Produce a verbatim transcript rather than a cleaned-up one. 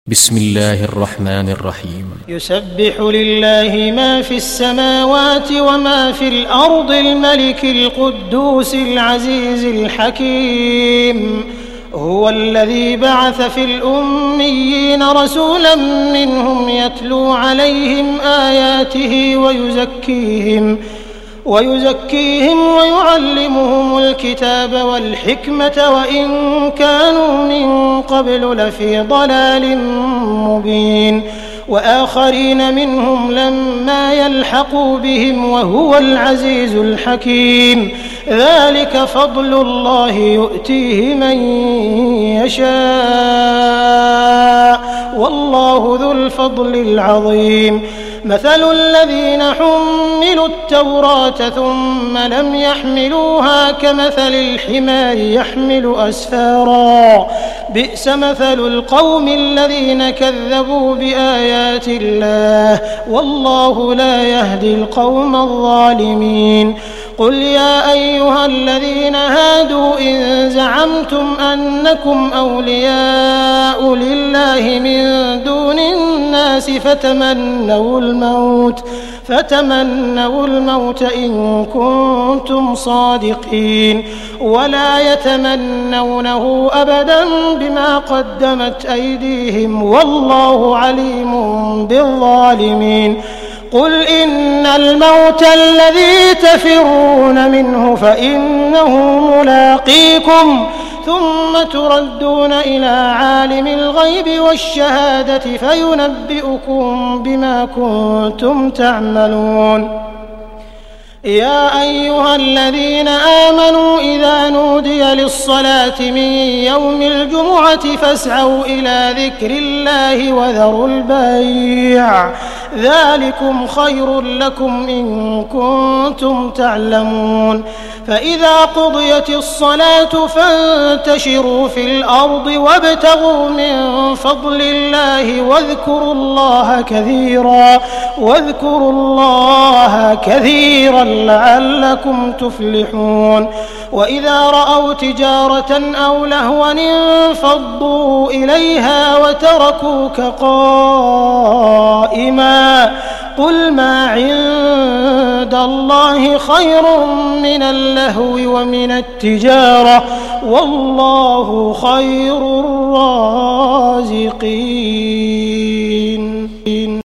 بسم الله الرحمن الرحيم. يسبح لله ما في السماوات وما في الأرض الملك القدوس العزيز الحكيم. هو الذي بعث في الأميين رسولا منهم يتلو عليهم آياته ويزكيهم ويزكيهم ويعلمهم الكتاب والحكمة وإن كانوا من قبل لفي ضلال مبين، وآخرين منهم لما يلحقوا بهم وهو العزيز الحكيم. ذلك فضل الله يؤتيه من يشاء والله ذو الفضل العظيم. مثل الذين حملوا التوراة ثم لم يحملوها كمثل الحمار يحمل أسفارا، بئس مثل القوم الذين كذبوا بآيات الله والله لا يهدي القوم الظالمين. قل يا أيها الذين هادوا إن زعمتم أنكم أولياء لله من دون الناس فتمنوا الموت فتمنوا الموت إن كنتم صادقين ولا يتمنونه أبدا بما قدمت أيديهم والله عليم بالظالمين. قل إن الموت الذي تفرون منه فإنه ملاقيكم ثم تردون إلى عالم الغيب والشهادة فينبئكم بما كنتم تعملون. يا أيها الذين آمنوا إذا نودي للصلاة من يوم الجمعة فاسعوا إلى ذكر الله وذروا البيع ذلكم خير لكم إن كنتم تعلمون. فإذا قضيت الصلاة فانتشروا في الأرض وابتغوا من فضل الله واذكروا الله كثيرا واذكروا الله كثيرا لعلكم تفلحون. وإذا رأوا تجارة أو لهوا انفضوا إليها وتركوك قائما قل ما عند الله خير من اللهو ومن التجارة والله خير الرازقين.